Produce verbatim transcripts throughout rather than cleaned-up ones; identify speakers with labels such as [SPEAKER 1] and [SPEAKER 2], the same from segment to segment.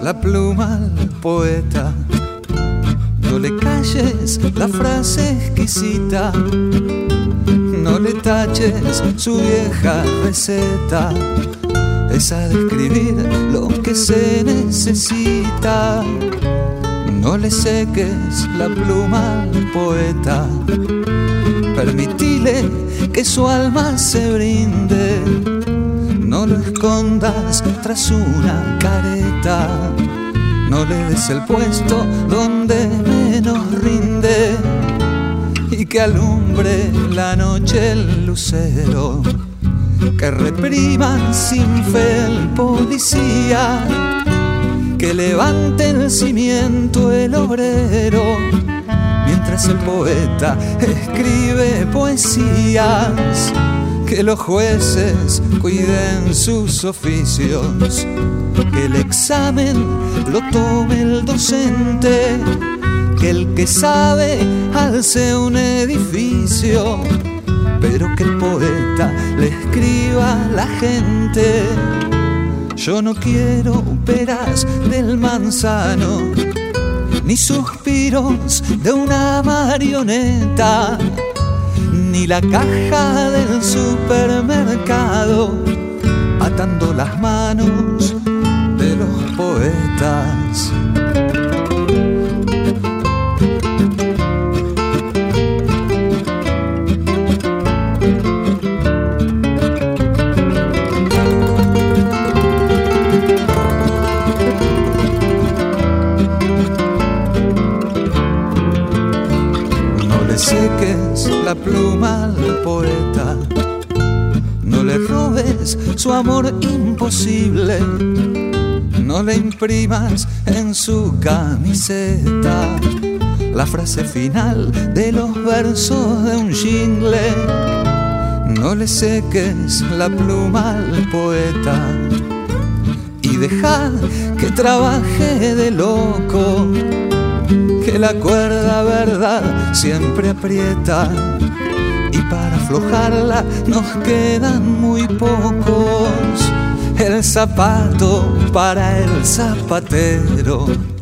[SPEAKER 1] la pluma al poeta, no le calles la frase exquisita, no le taches su vieja receta, esa de escribir lo que se necesita. No le seques la pluma al poeta, permitile que su alma se brinde, no lo escondas tras una careta, no le des el puesto donde menos rinde, y que alumbre la noche el lucero, que repriman sin fe el policía, que levante el cimiento el obrero, mientras el poeta escribe poesías, que los jueces cuiden sus oficios, que el examen lo tome el docente, que el que sabe alce un edificio, pero que el poeta le escriba a la gente. Yo no quiero peras del manzano, ni suspiros de una marioneta, ni la caja del supermercado atando las manos de los poetas. Seques la pluma al poeta, no le robes su amor imposible, no le imprimas en su camiseta la frase final de los versos de un jingle. No le seques la pluma al poeta y deja que trabaje de loco, que la cuerda verdad siempre aprieta, y para aflojarla nos quedan muy pocos. El zapato para el zapatero,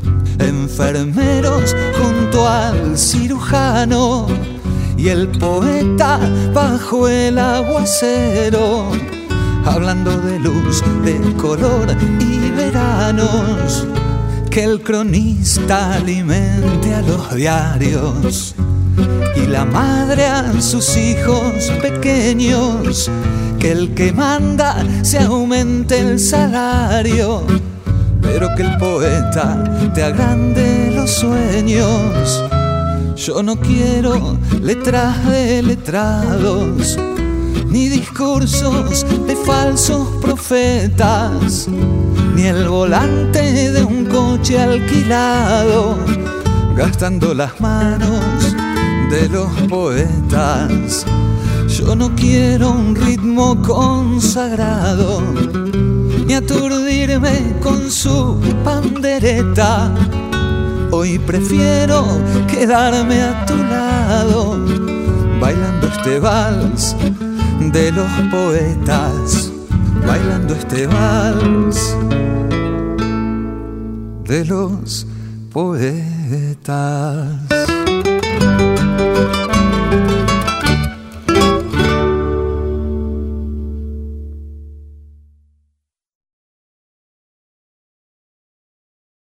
[SPEAKER 1] enfermeros junto al cirujano, y el poeta bajo el aguacero, hablando de luz, de color y veranos. Que el cronista alimente a los diarios y la madre a sus hijos pequeños, que el que manda se aumente el salario, pero que el poeta te agrande los sueños. Yo no quiero letras de letrados, ni discursos de falsos profetas, ni el volante de un coche alquilado, gastando las manos de los poetas. Yo no quiero un ritmo consagrado, ni aturdirme con su pandereta. Hoy prefiero quedarme a tu lado, bailando este vals de los poetas, bailando este vals de los poetas.